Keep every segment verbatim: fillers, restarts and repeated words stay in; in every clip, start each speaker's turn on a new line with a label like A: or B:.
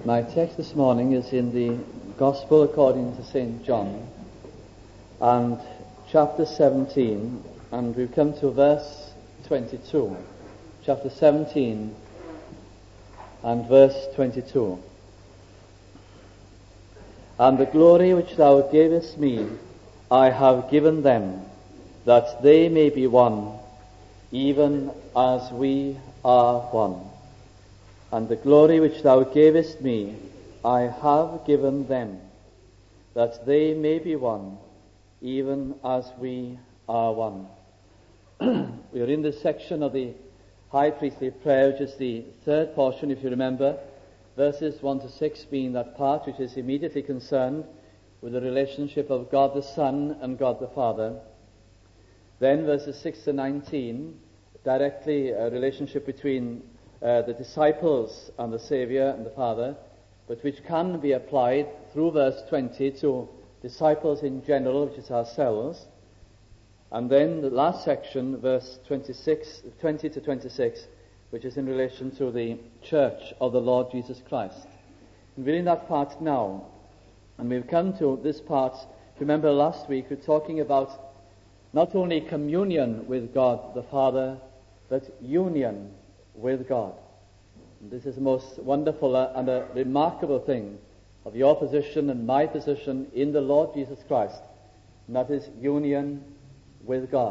A: My text this morning is in the Gospel according to Saint John, and chapter seventeen, and we've come to verse twenty-two. Chapter seventeen and verse twenty-two. And the glory which thou gavest me, I have given them, that they may be one, even as we are one. And the glory which thou gavest me, I have given them, that they may be one, even as we are one. We are in this section of the high priestly prayer, which is the third portion, if you remember, verses one to six being that part which is immediately concerned with the relationship of God the Son and God the Father. Then verses six to nineteen, directly a relationship between Uh, the disciples and the Saviour and the Father, but which can be applied through verse twenty to disciples in general, which is ourselves. And then the last section, verse twenty-six, twenty to twenty-six, which is in relation to the Church of the Lord Jesus Christ. And we're in that part now, and we've come to this part. Remember last week we were talking about not only communion with God the Father, but union with God. And this is the most wonderful and a remarkable thing of your position and my position in the Lord Jesus Christ, and that is union with God.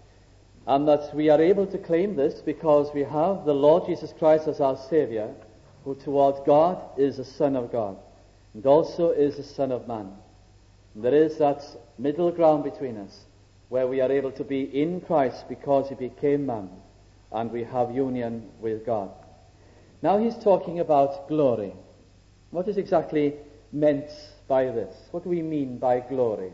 A: And that we are able to claim this because we have the Lord Jesus Christ as our Saviour, who toward God is the Son of God, and also is the Son of Man. And there is that middle ground between us, where we are able to be in Christ because He became man, and we have union with God. Now he's talking about glory. What is exactly meant by this? What do we mean by glory?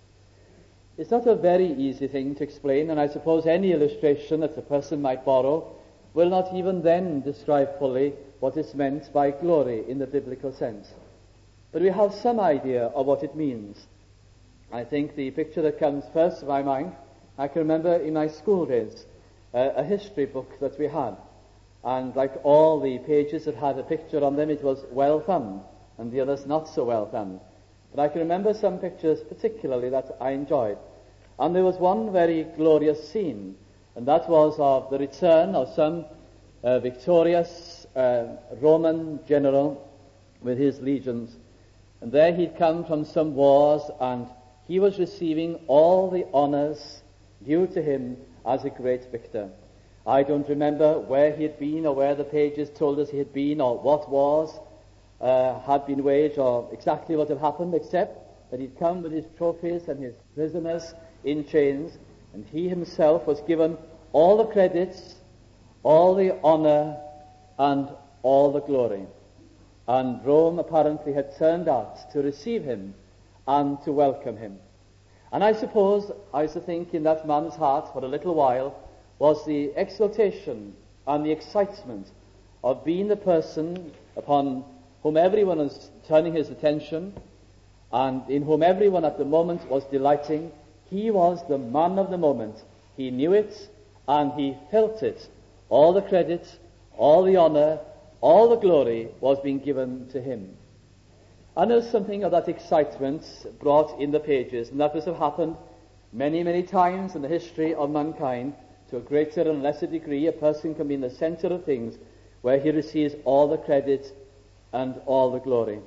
A: It's not a very easy thing to explain, and I suppose any illustration that a person might borrow will not even then describe fully what is meant by glory in the biblical sense. But we have some idea of what it means. I think the picture that comes first to my mind, I can remember in my school days, a history book that we had, and like all the pages that had a picture on them, it was well thumbed, and the others not so well thumbed. But I can remember some pictures particularly that I enjoyed, and there was one very glorious scene, and that was of the return of some uh, victorious uh, Roman general with his legions, and there he'd come from some wars, and he was receiving all the honors due to him as a great victor. I don't remember where he had been or where the pages told us he had been or what wars uh, had been waged or exactly what had happened, except that he'd come with his trophies and his prisoners in chains, and he himself was given all the credits, all the honor, and all the glory. And Rome apparently had turned out to receive him and to welcome him. And I suppose, I used to think in that man's heart for a little while was the exultation and the excitement of being the person upon whom everyone was turning his attention and in whom everyone at the moment was delighting. He was the man of the moment. He knew it and he felt it. All the credit, all the honor, all the glory was being given to him. And there's something of that excitement brought in the pages, and that must have happened many, many times in the history of mankind. To a greater and lesser degree, a person can be in the center of things where he receives all the credit and all the glory.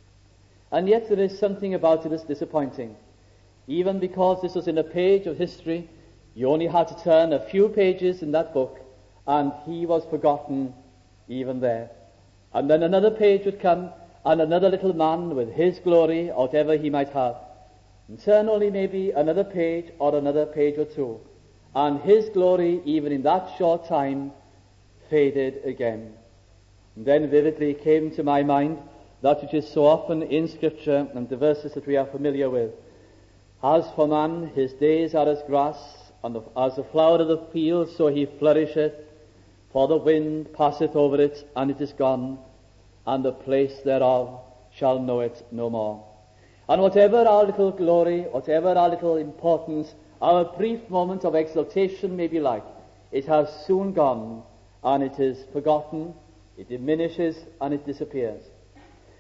A: And yet there is something about it that's disappointing. Even because this was in a page of history, you only had to turn a few pages in that book, and he was forgotten even there. And then another page would come, and another little man with his glory, whatever he might have, and turn only maybe another page or another page or two, and his glory, even in that short time, faded again. And then vividly came to my mind that which is so often in Scripture and the verses that we are familiar with. As for man, his days are as grass, and as the flower of the field, so he flourisheth, for the wind passeth over it, and it is gone, and the place thereof shall know it no more. And whatever our little glory, whatever our little importance, our brief moment of exaltation may be like, it has soon gone, and it is forgotten, it diminishes, and it disappears.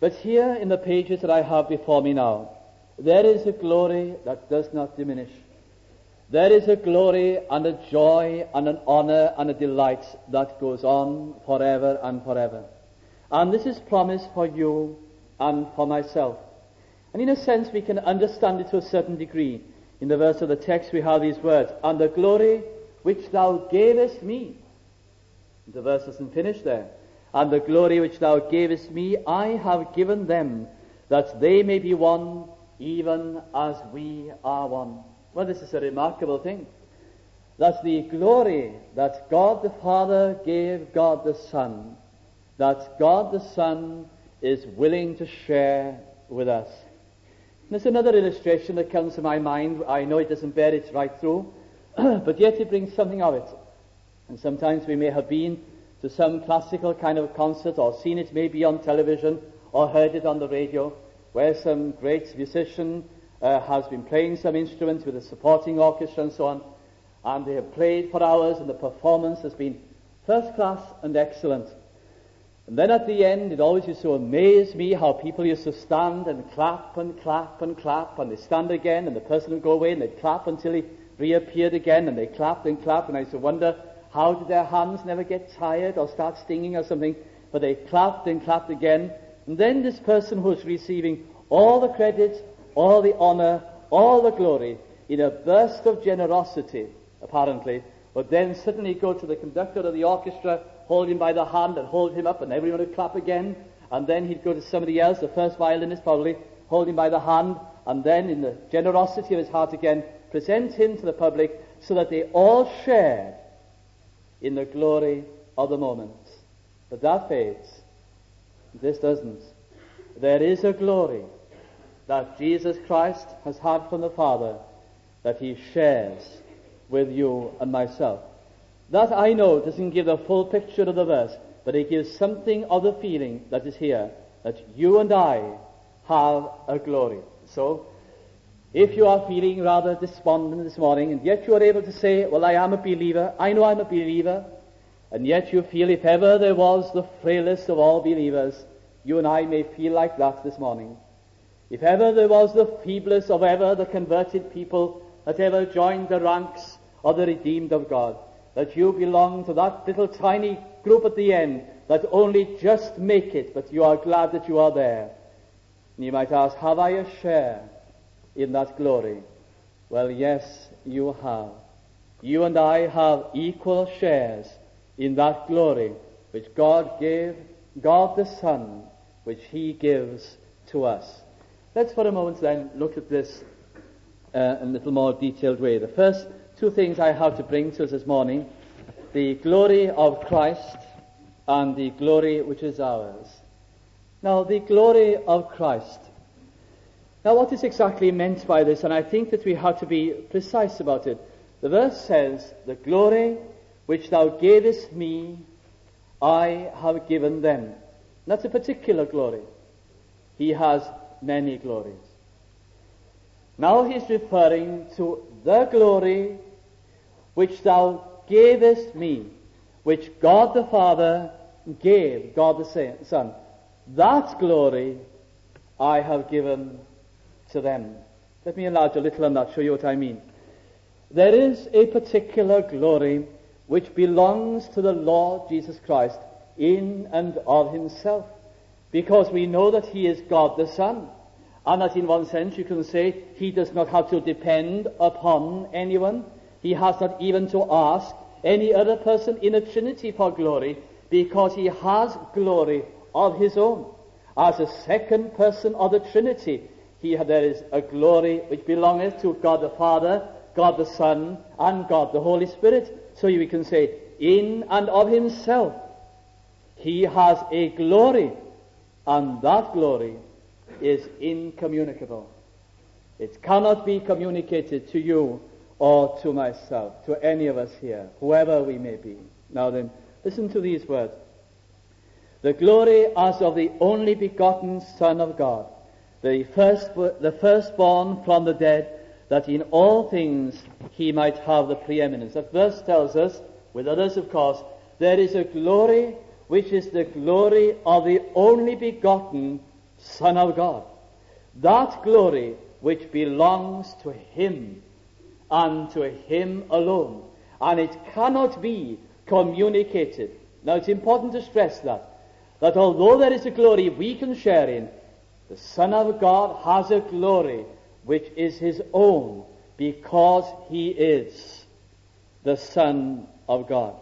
A: But here in the pages that I have before me now, there is a glory that does not diminish. There is a glory and a joy and an honor and a delight that goes on forever and forever. And this is promised for you and for myself. And in a sense we can understand it to a certain degree. In the verse of the text we have these words, and the glory which thou gavest me. The verse doesn't finish there. And the glory which thou gavest me, I have given them, that they may be one, even as we are one. Well, this is a remarkable thing. That the glory that God the Father gave God the Son, that God the Son is willing to share with us. And there's another illustration that comes to my mind. I know it doesn't bear it right through, but yet it brings something of it. And sometimes we may have been to some classical kind of concert, or seen it maybe on television, or heard it on the radio, where some great musician uh, has been playing some instrument with a supporting orchestra and so on, and they have played for hours, and the performance has been first class and excellent. And then at the end, it always used to amaze me how people used to stand and clap and clap and clap, and they stand again, and the person would go away, and they'd clap until he reappeared again, and they clapped and clapped, and I used to wonder, how did their hands never get tired or start stinging or something? But they clapped and clapped again. And then this person who was receiving all the credit, all the honor, all the glory, in a burst of generosity, apparently, would then suddenly go to the conductor of the orchestra, hold him by the hand and hold him up, and everyone would clap again. And then he'd go to somebody else, the first violinist probably, hold him by the hand, and then in the generosity of his heart again, present him to the public so that they all shared in the glory of the moment. But that fades. This doesn't. There is a glory that Jesus Christ has had from the Father that he shares with you and myself. That, I know, doesn't give the full picture of the verse, but it gives something of the feeling that is here, that you and I have a glory. So, if you are feeling rather despondent this morning, and yet you are able to say, well, I am a believer, I know I'm a believer, and yet you feel if ever there was the frailest of all believers, you and I may feel like that this morning. If ever there was the feeblest of ever the converted people that ever joined the ranks of the redeemed of God, that you belong to that little tiny group at the end that only just make it, but you are glad that you are there. And you might ask, have I a share in that glory? Well, yes, you have. You and I have equal shares in that glory which God gave, God the Son, which he gives to us. Let's for a moment then look at this uh, in a little more detailed way. The first two things I have to bring to us this morning, the glory of Christ and the glory which is ours. Now, the glory of Christ. Now, what is exactly meant by this? And I think that we have to be precise about it. The verse says, the glory which thou gavest me, I have given them. And that's a particular glory. He has many glories. Now he's referring to the glory which thou gavest me, which God the Father gave God the Son. That glory I have given to them. Let me enlarge a little on that, show you what I mean. There is a particular glory which belongs to the Lord Jesus Christ in and of himself, because we know that he is God the Son, and that in one sense you can say he does not have to depend upon anyone. He has not even to ask any other person in the Trinity for glory, because he has glory of his own. As a second person of the Trinity, he, there is a glory which belongeth to God the Father, God the Son, and God the Holy Spirit. So we can say, in and of himself, he has a glory, and that glory is incommunicable. It cannot be communicated to you or to myself, to any of us here, whoever we may be. Now then, listen to these words. The glory as of the only begotten Son of God, the first, the firstborn from the dead, that in all things he might have the preeminence. That verse tells us, with others of course, there is a glory which is the glory of the only begotten Son of God. That glory which belongs to him and to him alone. And it cannot be communicated. Now it's important to stress that. That although there is a glory we can share in, the Son of God has a glory which is his own because he is the Son of God.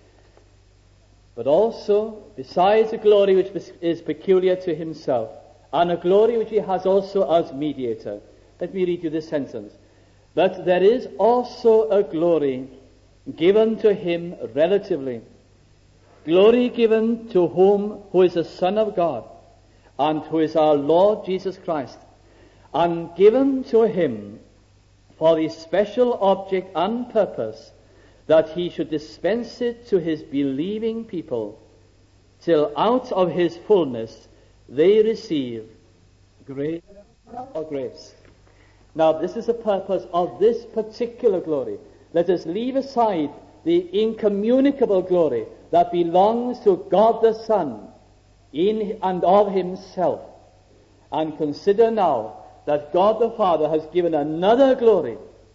A: But also, besides a glory which is peculiar to himself, and a glory which he has also as mediator, let me read you this sentence. But there is also a glory given to him relatively, glory given to whom who is the Son of God, and who is our Lord Jesus Christ, and given to him for the special object and purpose that he should dispense it to his believing people, till out of his fullness they receive grace or grace. Now this is the purpose of this particular glory. Let us leave aside the incommunicable glory that belongs to God the Son in and of himself, and consider now that God the Father has given another glory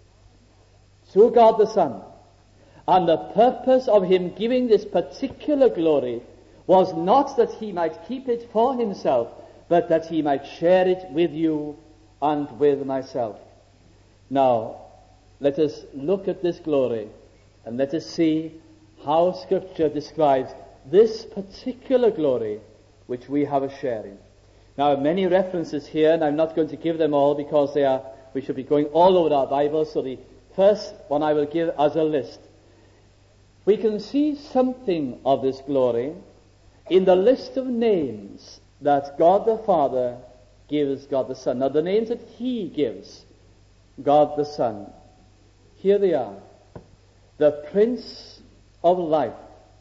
A: to God the Son. And the purpose of him giving this particular glory was not that he might keep it for himself, but that he might share it with you and with myself. Now, let us look at this glory, and let us see how Scripture describes this particular glory which we have a share in. Now, many references here, and I'm not going to give them all because they are, we should be going all over our Bible, so the first one I will give as a list. We can see something of this glory in the list of names that God the Father gives God the Son. Now, the names that he gives God the Son, here they are. The Prince of Life,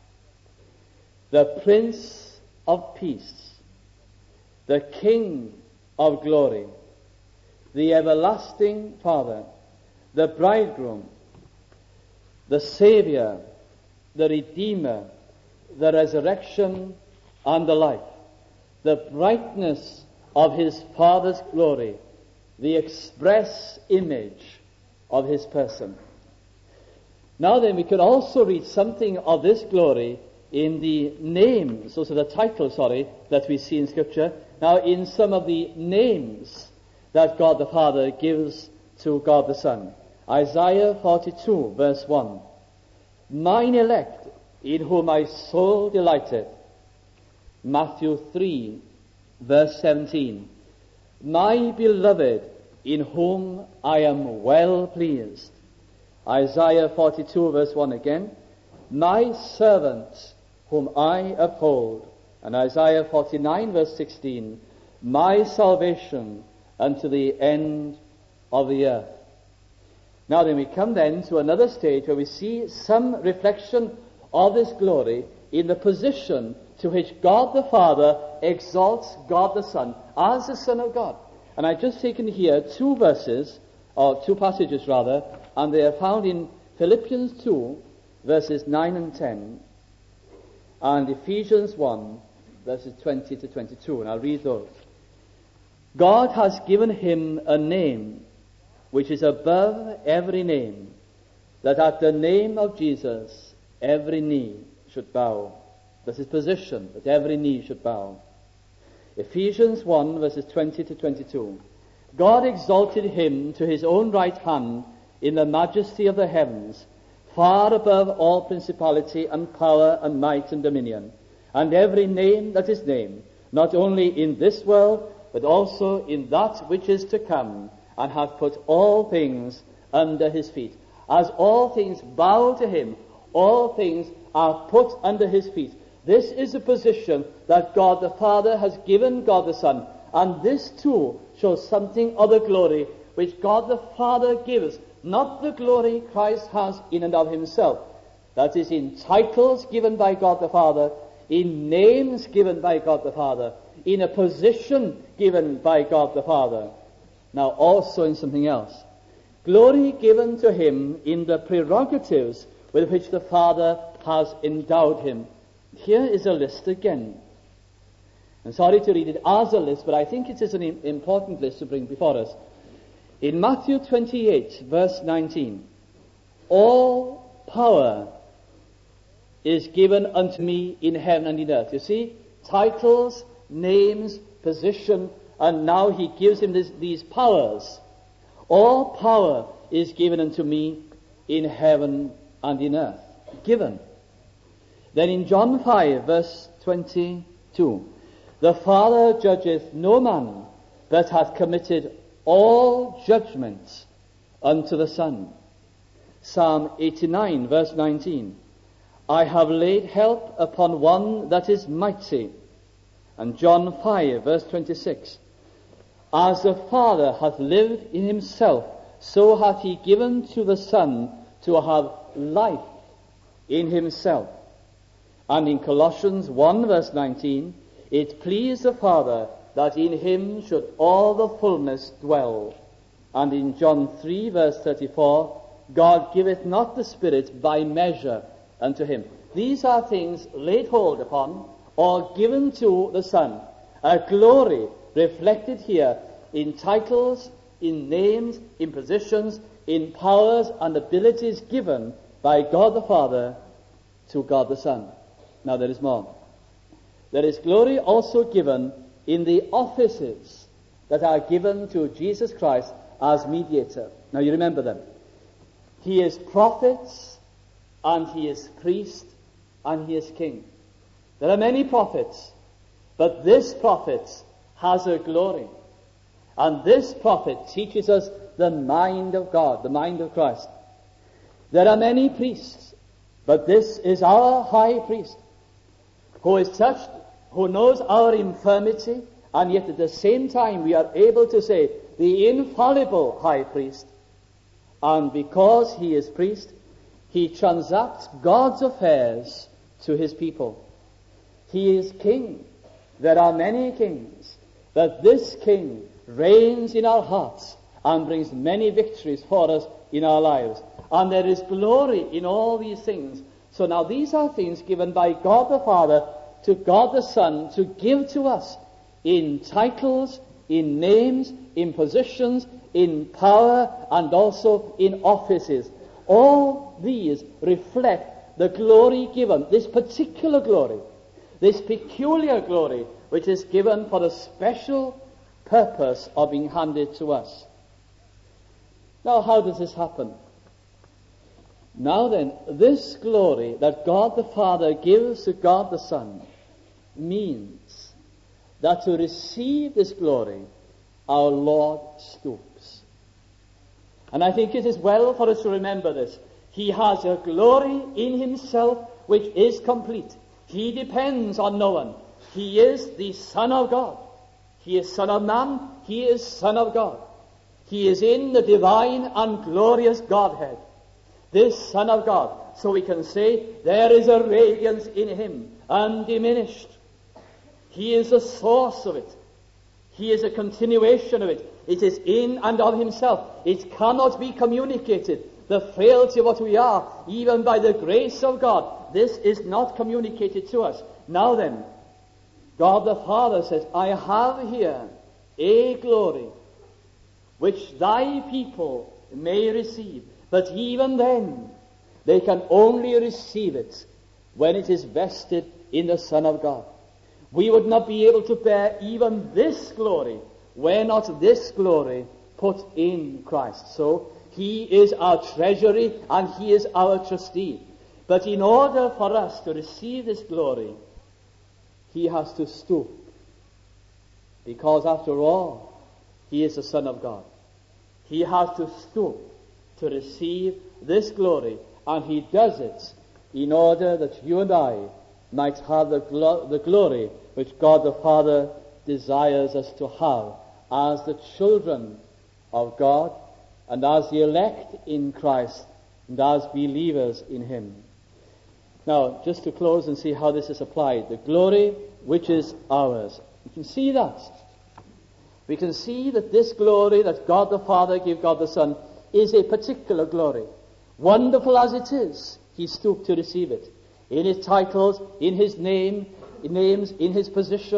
A: the Prince of Peace, the King of Glory, the Everlasting Father, the Bridegroom, the Savior, the Redeemer, the Resurrection, and the Life, the brightness of his Father's glory, the express image of his person. Now then, we could also read something of this glory in the names, also the title, sorry, that we see in Scripture. Now, in some of the names that God the Father gives to God the Son. Isaiah forty-two, verse one. Mine elect, in whom my soul delighteth. Matthew three, verse seventeen. My beloved, in whom I am well pleased. Isaiah forty-two, verse one again. My servant, whom I uphold. And Isaiah forty-nine, verse sixteen. My salvation unto the end of the earth. Now then, we come then to another stage where we see some reflection of this glory in the position to which God the Father exalts God the Son as the Son of God. And I've just taken here two verses, or two passages rather, and they are found in Philippians two, verses nine and ten, and Ephesians one, verses twenty to twenty-two, and I'll read those. God has given him a name which is above every name, that at the name of Jesus every knee should bow. That's his position, that every knee should bow. Ephesians one, verses twenty to twenty-two. God exalted him to his own right hand in the majesty of the heavens, far above all principality and power and might and dominion, and every name that is named, not only in this world, but also in that which is to come, and hath put all things under his feet. As all things bow to him, all things are put under his feet. This is a position that God the Father has given God the Son, and this too shows something of the glory which God the Father gives, not the glory Christ has in and of himself. That is, in titles given by God the Father, in names given by God the Father, in a position given by God the Father. Now also in something else. Glory given to him in the prerogatives with which the Father has endowed him. Here is a list again. I'm sorry to read it as a list, but I think it is an important list to bring before us. In Matthew twenty-eight, verse nineteen, all power is given unto me in heaven and in earth. You see, titles, names, position, and now he gives him this, these powers. All power is given unto me in heaven and in earth. Given. Then in John five, verse twenty-two, the Father judgeth no man, but hath committed all judgments unto the Son. Psalm eighty-nine, verse nineteen, I have laid help upon one that is mighty. And John five, verse twenty-six, as the Father hath lived in himself, so hath he given to the Son to have life in himself. And in Colossians one, verse nineteen, it pleased the Father that in him should all the fullness dwell. And in John three, verse thirty-four, God giveth not the Spirit by measure unto him. These are things laid hold upon or given to the Son. A glory reflected here in titles, in names, in positions, in powers and abilities given by God the Father to God the Son. Now there is more. There is glory also given in the offices that are given to Jesus Christ as mediator. Now you remember them. He is prophet, and he is priest, and he is king. There are many prophets, but this prophet has a glory. And this prophet teaches us the mind of God, the mind of Christ. There are many priests, but this is our high priest, who is touched, who knows our infirmity, and yet at the same time we are able to say, the infallible high priest. And because he is priest, he transacts God's affairs to his people. He is king. There are many kings, but this king reigns in our hearts and brings many victories for us in our lives. And there is glory in all these things. So now these are things given by God the Father to God the Son to give to us in titles, in names, in positions, in power, and also in offices. All these reflect the glory given, this particular glory, this peculiar glory, which is given for the special purpose of being handed to us. Now, how does this happen? Now then, this glory that God the Father gives to God the Son means that to receive this glory, our Lord stoops. And I think it is well for us to remember this. He has a glory in himself which is complete. He depends on no one. He is the Son of God. He is Son of Man. He is Son of God. He is in the divine and glorious Godhead, this Son of God. So we can say there is a radiance in him, undiminished. He is the source of it. He is a continuation of it. It is in and of himself. It cannot be communicated. The frailty of what we are, even by the grace of God, this is not communicated to us. Now then, God the Father says, I have here a glory which thy people may receive. But even then, they can only receive it when it is vested in the Son of God. We would not be able to bear even this glory were not this glory put in Christ. So, he is our treasury and he is our trustee. But in order for us to receive this glory, he has to stoop. Because after all, he is the Son of God. He has to stoop to receive this glory, and he does it in order that you and I might have the, glo- the glory which God the Father desires us to have as the children of God and as the elect in Christ and as believers in him. Now, just to close and see how this is applied. The glory which is ours. You can see that. We can see that this glory that God the Father gave God the Son is a particular glory. Wonderful as it is, he stooped to receive it. In his titles, in his name, in names, in his position,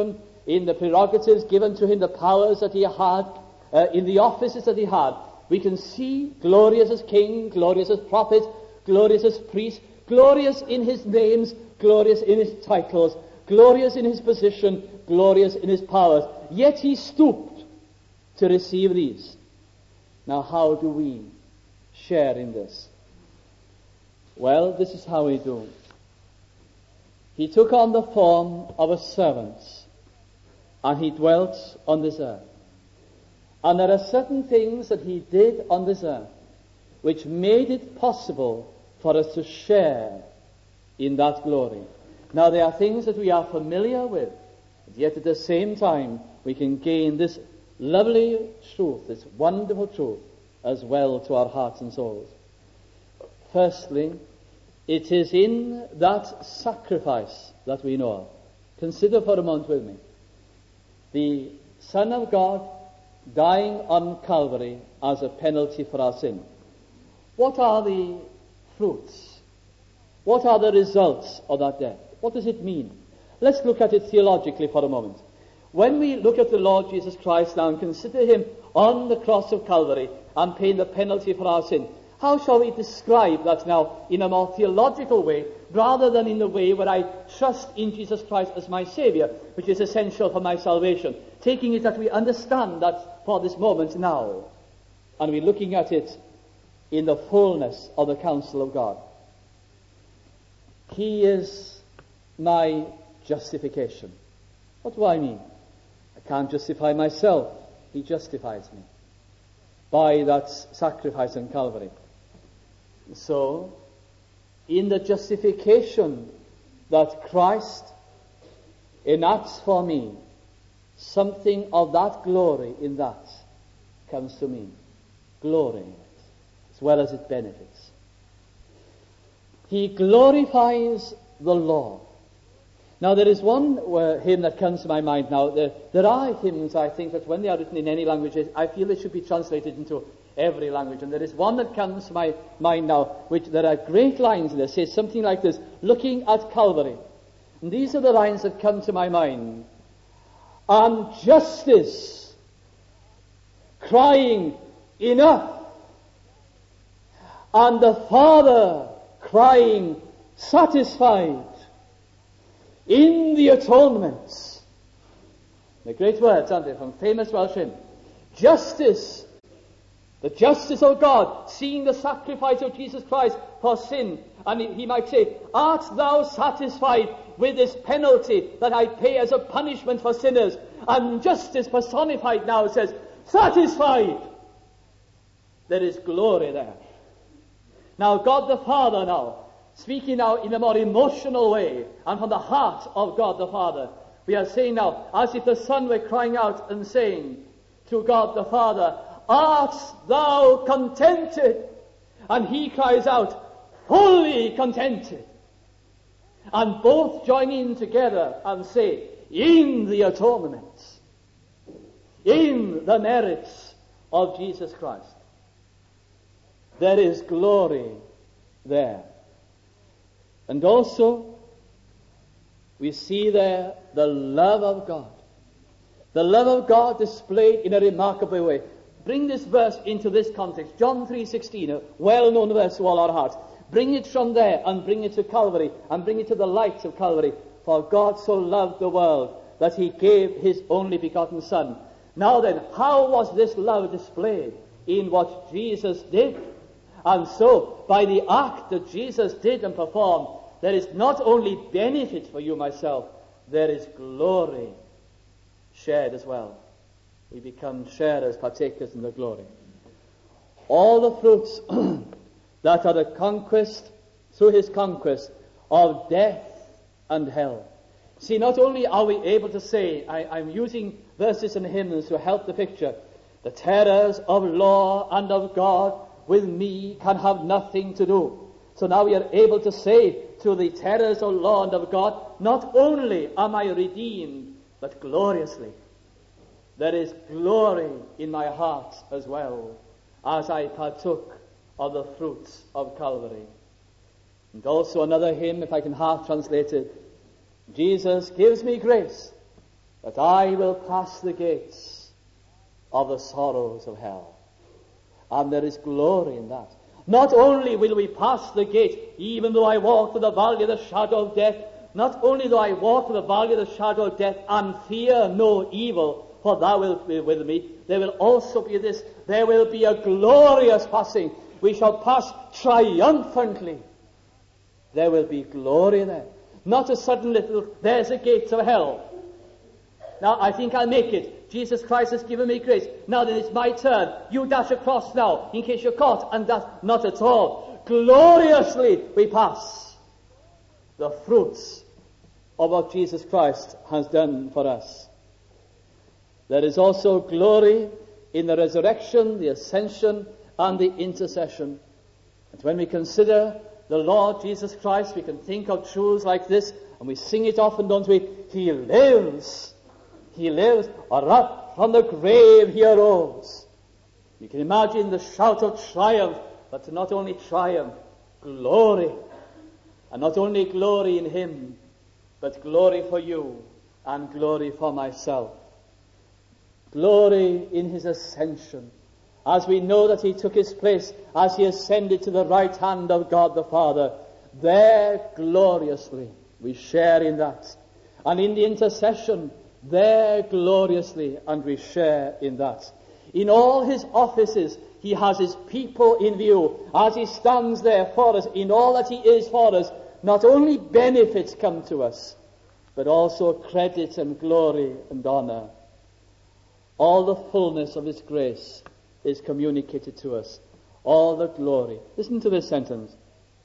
A: in the prerogatives given to him, the powers that he had, uh, in the offices that he had. We can see glorious as king, glorious as prophet, glorious as priest, glorious in his names, glorious in his titles, glorious in his position, glorious in his powers. Yet he stooped to receive these. Now, how do we share in this? Well, this is how we do. He took on the form of a servant, and he dwelt on this earth. And there are certain things that he did on this earth which made it possible for us to share in that glory. Now, there are things that we are familiar with, but yet at the same time we can gain this lovely truth, this wonderful truth, as well to our hearts and souls. Firstly, it is in that sacrifice that we know of. Consider for a moment with me. The Son of God dying on Calvary as a penalty for our sin. What are the fruits? What are the results of that death? What does it mean? Let's look at it theologically for a moment. When we look at the Lord Jesus Christ now and consider him on the cross of Calvary and paying the penalty for our sin, how shall we describe that now in a more theological way, rather than in the way where I trust in Jesus Christ as my Savior, which is essential for my salvation, taking it that we understand that for this moment now, and we're looking at it in the fullness of the counsel of God. He is my justification. What do I mean? I can't justify myself. He justifies me by that sacrifice on Calvary. So, in the justification that Christ enacts for me, something of that glory in that comes to me. Glory in it, as well as its benefits. He glorifies the law. Now, there is one uh, hymn that comes to my mind now. There, there are hymns, I think, that when they are written in any language, I feel they should be translated into every language. And there is one that comes to my mind now, which there are great lines in there. It says something like this, looking at Calvary. And these are the lines that come to my mind. And justice crying, enough. And the Father crying, satisfied. In the atonements. The great words, aren't they, from famous Welsh hymn. Justice, the justice of God, seeing the sacrifice of Jesus Christ for sin. And he, he might say, art thou satisfied with this penalty that I pay as a punishment for sinners? And justice personified now says, satisfied. There is glory there. Now God the Father now, speaking now in a more emotional way and from the heart of God the Father, we are saying now, as if the Son were crying out and saying to God the Father, art thou contented? And he cries out, fully contented. And both join in together and say, in the atonements, in the merits of Jesus Christ, there is glory there. And also, we see there the love of God. The love of God displayed in a remarkable way. Bring this verse into this context. John three sixteen, a well-known verse to all our hearts. Bring it from there and bring it to Calvary and bring it to the light of Calvary. For God so loved the world that he gave his only begotten Son. Now then, how was this love displayed? In what Jesus did. And so, by the act that Jesus did and performed, there is not only benefit for you, myself, there is glory shared as well. We become sharers, partakers in the glory. All the fruits that are the conquest, through his conquest, of death and hell. See, not only are we able to say, I, I'm using verses and hymns to help the picture, the terrors of law and of God with me can have nothing to do. So now we are able to say to the terrors of law and of God, not only am I redeemed, but gloriously. There is glory in my heart as well, as I partook of the fruits of Calvary. And also another hymn, if I can half translate it, Jesus gives me grace that I will pass the gates of the sorrows of hell. And there is glory in that. Not only will we pass the gate, even though I walk through the valley of the shadow of death, not only do I walk through the valley of the shadow of death and fear no evil, for thou wilt be with me, there will also be this, there will be a glorious passing. We shall pass triumphantly. There will be glory there. Not a sudden little, there's a gate of hell. Now, I think I'll make it. Jesus Christ has given me grace. Now then, it's my turn. You dash across now, in case you're caught. And that's not at all. Gloriously we pass the fruits of what Jesus Christ has done for us. There is also glory in the resurrection, the ascension, and the intercession. And when we consider the Lord Jesus Christ, we can think of truths like this, and we sing it often, don't we? He lives. He lives, or up from the grave he arose. You can imagine the shout of triumph, but not only triumph, glory. And not only glory in him, but glory for you and glory for myself. Glory in his ascension, as we know that he took his place as he ascended to the right hand of God the Father. There gloriously we share in that. And in the intercession, there gloriously, and we share in that. In all his offices, he has his people in view. As he stands there for us, in all that he is for us, not only benefits come to us, but also credit and glory and honor. All the fullness of his grace is communicated to us. All the glory. Listen to this sentence.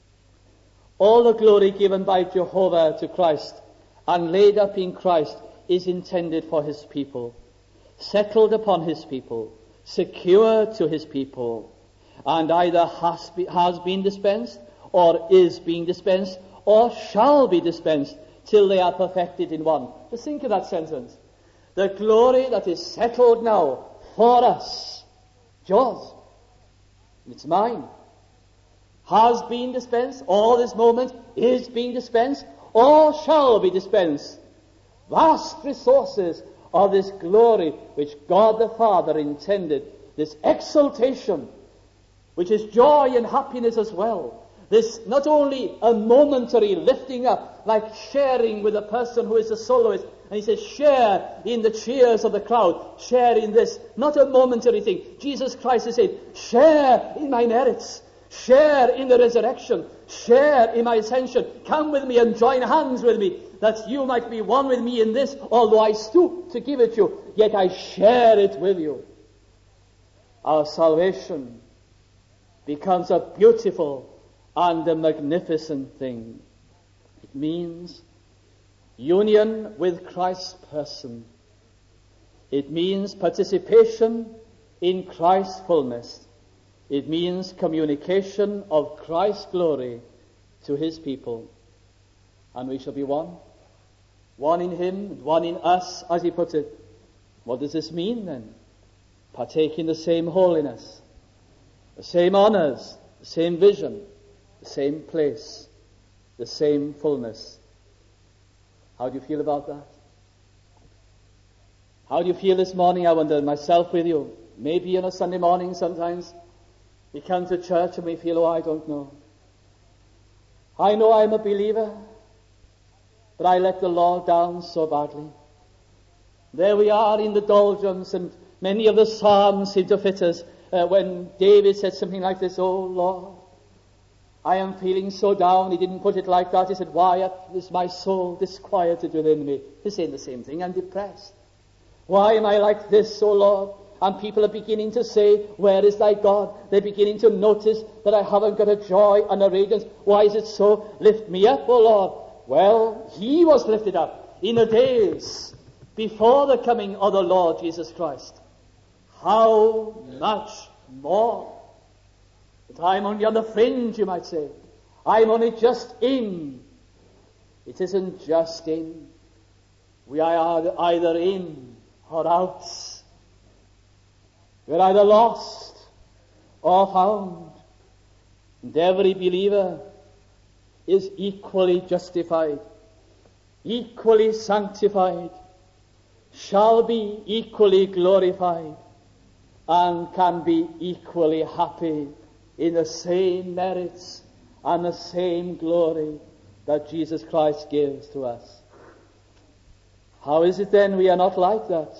A: All the glory given by Jehovah to Christ and laid up in Christ is intended for his people, settled upon his people, secure to his people, and either has, be, has been dispensed, or is being dispensed, or shall be dispensed, till they are perfected in one. Just think of that sentence. The glory that is settled now for us, yours, it's mine, has been dispensed, or this moment is being dispensed, or shall be dispensed. Vast resources of this glory which God the Father intended, this exaltation, which is joy and happiness as well. This not only a momentary lifting up, like sharing with a person who is a soloist, and he says, share in the cheers of the crowd, share in this, not a momentary thing. Jesus Christ has said, share in my merits, share in the resurrection, share in my ascension, come with me and join hands with me, that you might be one with me in this, although I stoop to give it you, yet I share it with you. Our salvation becomes a beautiful and a magnificent thing. It means union with Christ's person. It means participation in Christ's fullness. It means communication of Christ's glory to his people. And we shall be one. One in him, one in us, as he put it. What does this mean then? Partake in the same holiness, the same honors, the same vision, the same place, the same fullness. How do you feel about that? How do you feel this morning? I wonder, myself with you. Maybe on a Sunday morning sometimes we come to church and we feel, oh, I don't know. I know I'm a believer, but I let the Lord down so badly. There we are in the doldrums, and many of the Psalms seem to fit us. Uh, when David said something like this, oh Lord, I am feeling so down. He didn't put it like that. He said, why is my soul disquieted within me? He's saying the same thing. I'm depressed. Why am I like this, O Lord? And people are beginning to say, where is thy God? They're beginning to notice that I haven't got a joy and a radiance. Why is it so? Lift me up, O Lord. Well, he was lifted up in the days before the coming of the Lord Jesus Christ. How much more? But I'm only on the fringe, you might say. I'm only just in. It isn't just in. We are either in or out. We're either lost or found. And every believer is equally justified, equally sanctified, shall be equally glorified and can be equally happy in the same merits and the same glory that Jesus Christ gives to us. How is it then we are not like that?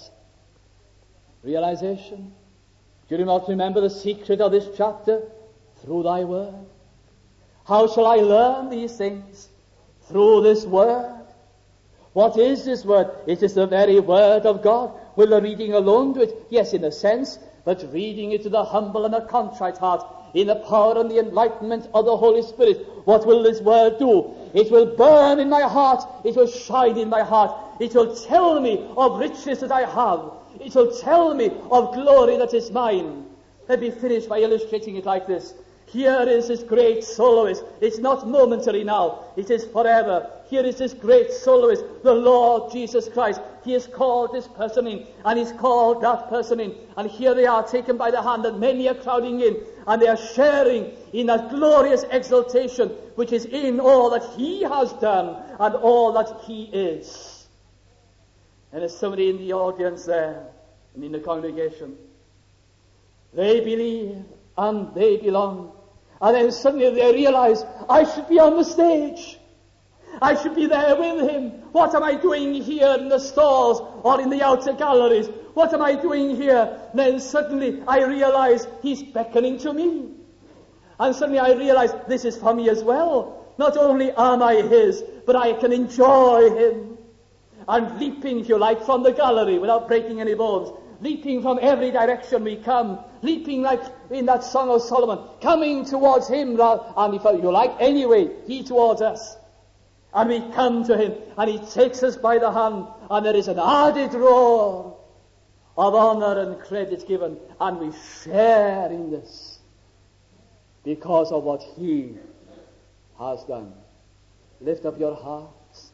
A: Realization. Do you not remember the secret of this chapter? Through thy word. How shall I learn these things? Through this word. What is this word? It is the very word of God. Will the reading alone do it? Yes, in a sense, but reading it to the humble and the contrite heart, in the power and the enlightenment of the Holy Spirit, what will this word do? It will burn in my heart. It will shine in my heart. It will tell me of riches that I have. It will tell me of glory that is mine. Let me finish by illustrating it like this. Here is this great soloist. It's not momentary now. It is forever. Here is this great soloist, the Lord Jesus Christ. He has called this person in, and he's called that person in. And here they are, taken by the hand, and many are crowding in, and they are sharing in that glorious exaltation which is in all that he has done and all that he is. And there's somebody in the audience there, and in the congregation. They believe, and they belong. And then suddenly they realize, I should be on the stage. I should be there with him. What am I doing here in the stalls or in the outer galleries? What am I doing here? And then suddenly I realize he's beckoning to me. And suddenly I realize this is for me as well. Not only am I his, but I can enjoy him. I'm leaping, if you like, from the gallery without breaking any bones. Leaping from every direction we come, leaping like in that Song of Solomon, coming towards him, and if you like, anyway, he towards us. And we come to him, and he takes us by the hand, and there is an added roar of honor and credit given, and we share in this because of what he has done. Lift up your hearts.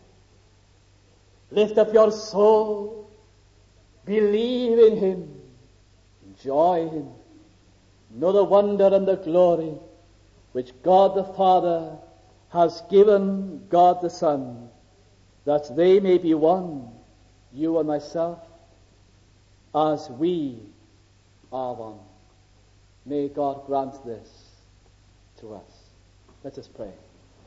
A: Lift up your soul. Believe in him. Enjoy him. Know the wonder and the glory which God the Father has given God the Son, that they may be one, you and myself, as we are one. May God grant this to us. Let us pray.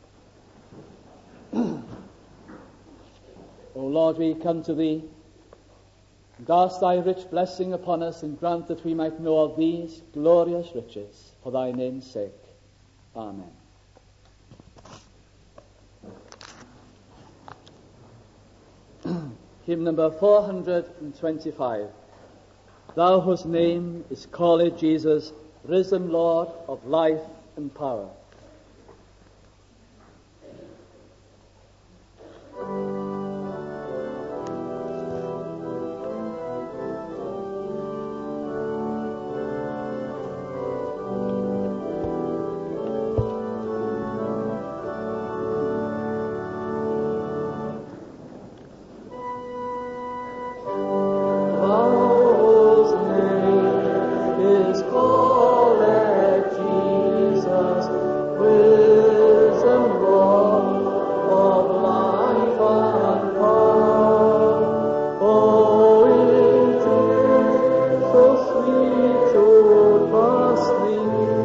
A: O Lord, we come to thee, and ask thy rich blessing upon us, and grant that we might know of these glorious riches for thy name's sake. Amen. Hymn number four hundred twenty-five. Thou whose name is called Jesus, risen Lord of life and power.